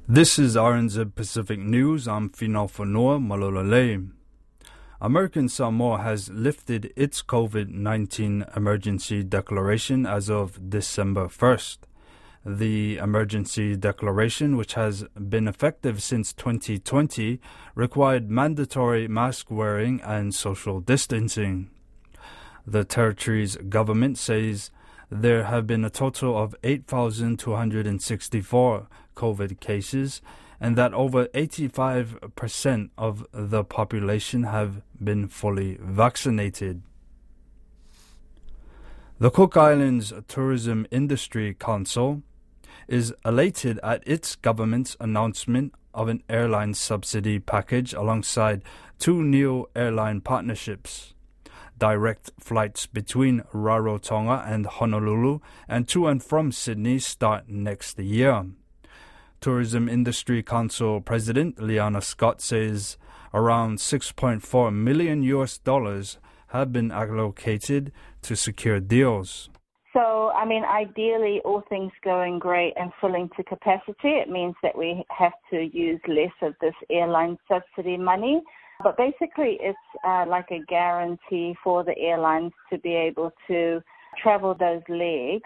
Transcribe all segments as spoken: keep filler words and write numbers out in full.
This is R N Z Pacific News. I'm Finau Fanua Malolale. American Samoa has lifted its COVID nineteen emergency declaration as of December first. The emergency declaration, which has been effective since twenty twenty, required mandatory mask wearing and social distancing. The territory's government says there have been a total of eight thousand two hundred sixty-four COVID cases and that over eighty-five percent of the population have been fully vaccinated. The Cook Islands Tourism Industry Council is elated at its government's announcement of an airline subsidy package alongside two new airline partnerships. Direct flights between Rarotonga and Honolulu and to and from Sydney start next year. Tourism Industry Council President Liana Scott says around six point four million U S dollars have been allocated to secure deals. So, I mean, ideally, all things going great and filling to capacity, it means that we have to use less of this airline subsidy money. But basically, it's uh, like a guarantee for the airlines to be able to travel those legs.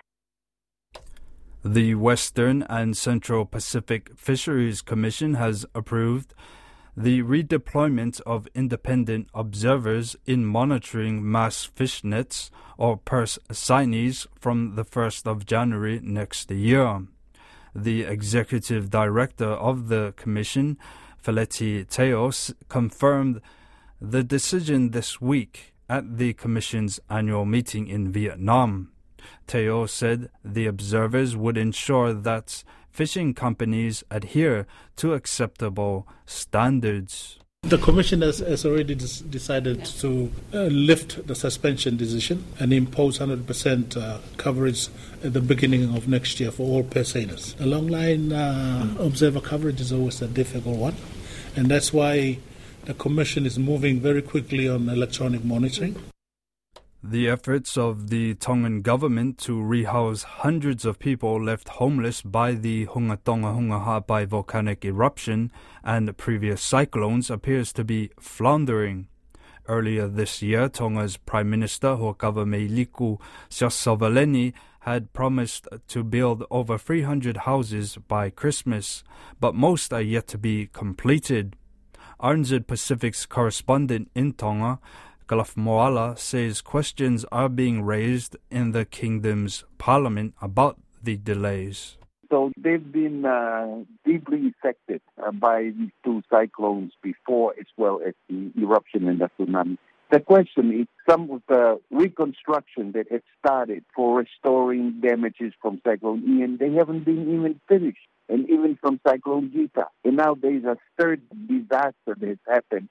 The Western and Central Pacific Fisheries Commission has approved the redeployment of independent observers in monitoring mass fish nets or purse seines from the first of January next year. The executive director of the commission, Feleti Teos, confirmed the decision this week at the commission's annual meeting in Vietnam. Teo said the observers would ensure that fishing companies adhere to acceptable standards. The Commission has, has already des- decided to uh, lift the suspension decision and impose one hundred percent uh, coverage at the beginning of next year for all purse seiners. The long line uh, observer coverage is always a difficult one, and that's why the Commission is moving very quickly on electronic monitoring. The efforts of the Tongan government to rehouse hundreds of people left homeless by the Hunga Tonga Hunga Ha'apai volcanic eruption and previous cyclones appears to be floundering. Earlier this year, Tonga's Prime Minister Hoakava Meiliku Siasavaleni had promised to build over three hundred houses by Christmas, but most are yet to be completed. R N Z Pacific's correspondent in Tonga, Kalaf Moala, says questions are being raised in the kingdom's parliament about the delays. So they've been uh, deeply affected uh, by these two cyclones before, as well as the eruption and the tsunami. The question is some of the reconstruction that had started for restoring damages from Cyclone Ian, they haven't been even finished. And even from Cyclone Gita. And now there's a third disaster that's happened.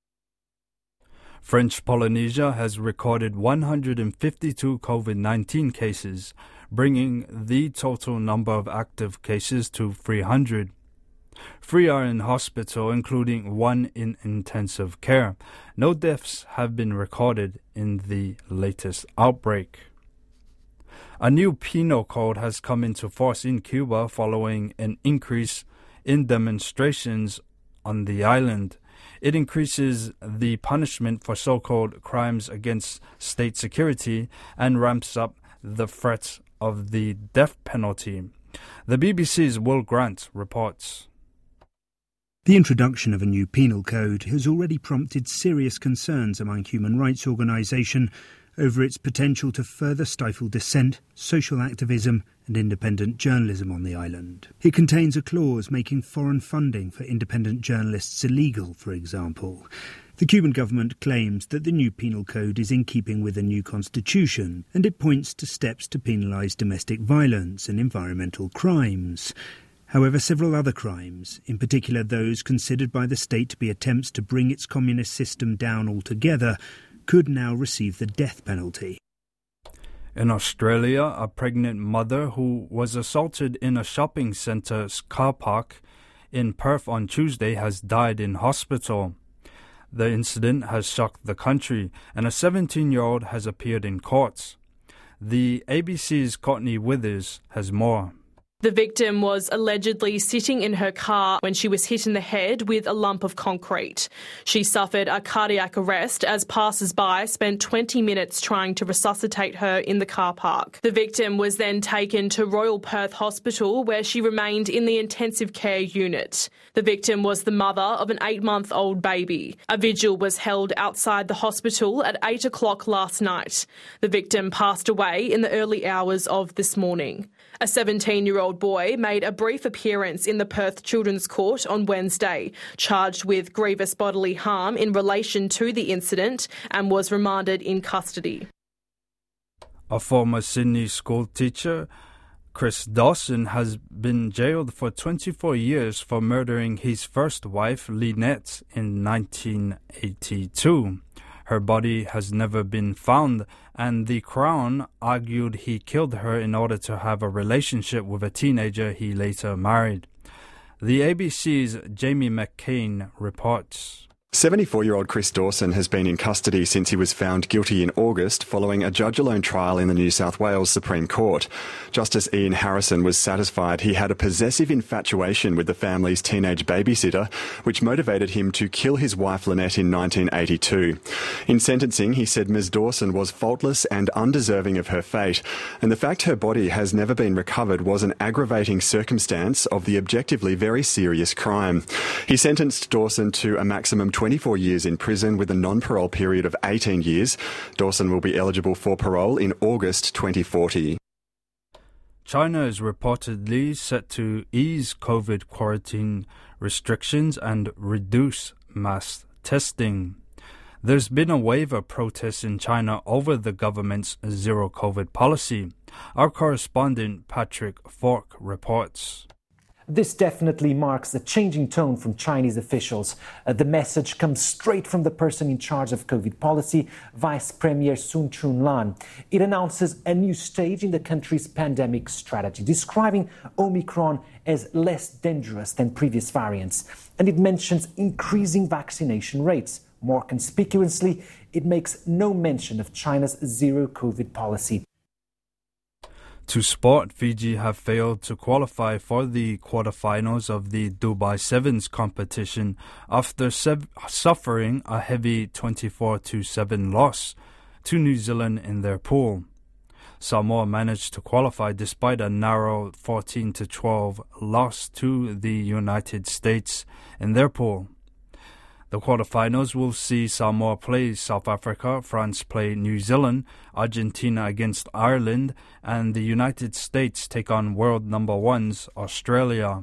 French Polynesia has recorded one hundred fifty-two COVID nineteen cases, bringing the total number of active cases to three hundred. Three are in hospital, including one in intensive care. No deaths have been recorded in the latest outbreak. A new penal code has come into force in Cuba following an increase in demonstrations on the island. It increases the punishment for so-called crimes against state security and ramps up the threat of the death penalty. The B B C's Will Grant reports. The introduction of a new penal code has already prompted serious concerns among human rights organisations over its potential to further stifle dissent, social activism and independent journalism on the island. It contains a clause making foreign funding for independent journalists illegal, for example. The Cuban government claims that the new penal code is in keeping with the new constitution, and it points to steps to penalise domestic violence and environmental crimes. However, several other crimes, in particular those considered by the state to be attempts to bring its communist system down altogether, could now receive the death penalty. In Australia, a pregnant mother who was assaulted in a shopping centre's car park in Perth on Tuesday has died in hospital. The incident has shocked the country, and a seventeen-year-old has appeared in courts. The A B C's Courtney Withers has more. The victim was allegedly sitting in her car when she was hit in the head with a lump of concrete. She suffered a cardiac arrest as passers-by spent twenty minutes trying to resuscitate her in the car park. The victim was then taken to Royal Perth Hospital, where she remained in the intensive care unit. The victim was the mother of an eight-month-old baby. A vigil was held outside the hospital at eight o'clock last night. The victim passed away in the early hours of this morning. A seventeen-year-old boy made a brief appearance in the Perth Children's Court on Wednesday, charged with grievous bodily harm in relation to the incident, and was remanded in custody. A former Sydney school teacher, Chris Dawson, has been jailed for twenty-four years for murdering his first wife, Lynette, in nineteen eighty-two. Her body has never been found, and the Crown argued he killed her in order to have a relationship with a teenager he later married. The A B C's Jamie McCain reports. seventy-four-year-old Chris Dawson has been in custody since he was found guilty in August following a judge-alone trial in the New South Wales Supreme Court. Justice Ian Harrison was satisfied he had a possessive infatuation with the family's teenage babysitter, which motivated him to kill his wife Lynette in nineteen eighty-two. In sentencing, he said Miz Dawson was faultless and undeserving of her fate, and the fact her body has never been recovered was an aggravating circumstance of the objectively very serious crime. He sentenced Dawson to a maximum twenty-four years in prison with a non-parole period of eighteen years. Dawson will be eligible for parole in August twenty forty. China is reportedly set to ease COVID quarantine restrictions and reduce mass testing. There's been a wave of protests in China over the government's zero COVID policy. Our correspondent Patrick Falk reports. This definitely marks a changing tone from Chinese officials. Uh, the message comes straight from the person in charge of COVID policy, Vice Premier Sun Chunlan. It announces a new stage in the country's pandemic strategy, describing Omicron as less dangerous than previous variants. And it mentions increasing vaccination rates. More conspicuously, it makes no mention of China's zero COVID policy. To sport, Fiji have failed to qualify for the quarterfinals of the Dubai Sevens competition after sev- suffering a heavy twenty-four to seven loss to New Zealand in their pool. Samoa managed to qualify despite a narrow fourteen to twelve loss to the United States in their pool. The quarterfinals will see Samoa play South Africa, France play New Zealand, Argentina against Ireland, and the United States take on world number ones Australia.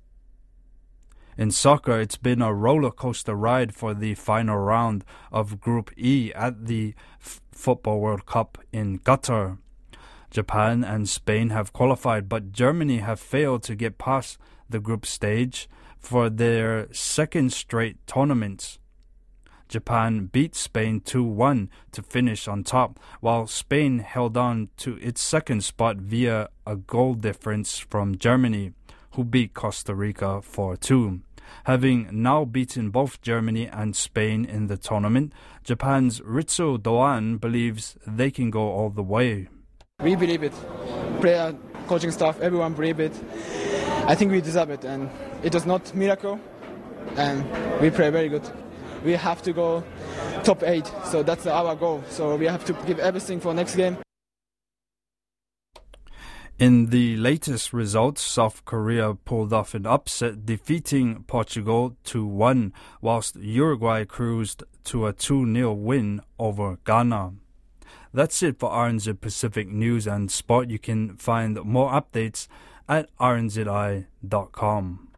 In soccer, it's been a roller coaster ride for the final round of Group E at the F- Football World Cup in Qatar. Japan and Spain have qualified, but Germany have failed to get past the group stage for their second straight tournament. Japan beat Spain two one to finish on top, while Spain held on to its second spot via a goal difference from Germany, who beat Costa Rica four two. Having now beaten both Germany and Spain in the tournament, Japan's Ritsu Doan believes they can go all the way. We believe it. Player, coaching staff, everyone believe it. I think we deserve it, and it was not miracle, and we play very good. We have to go top eight, so that's our goal. So we have to give everything for next game. In the latest results, South Korea pulled off an upset, defeating Portugal two one, whilst Uruguay cruised to a two nil win over Ghana. That's it for R N Z Pacific News and Sport. You can find more updates at r n z i dot com.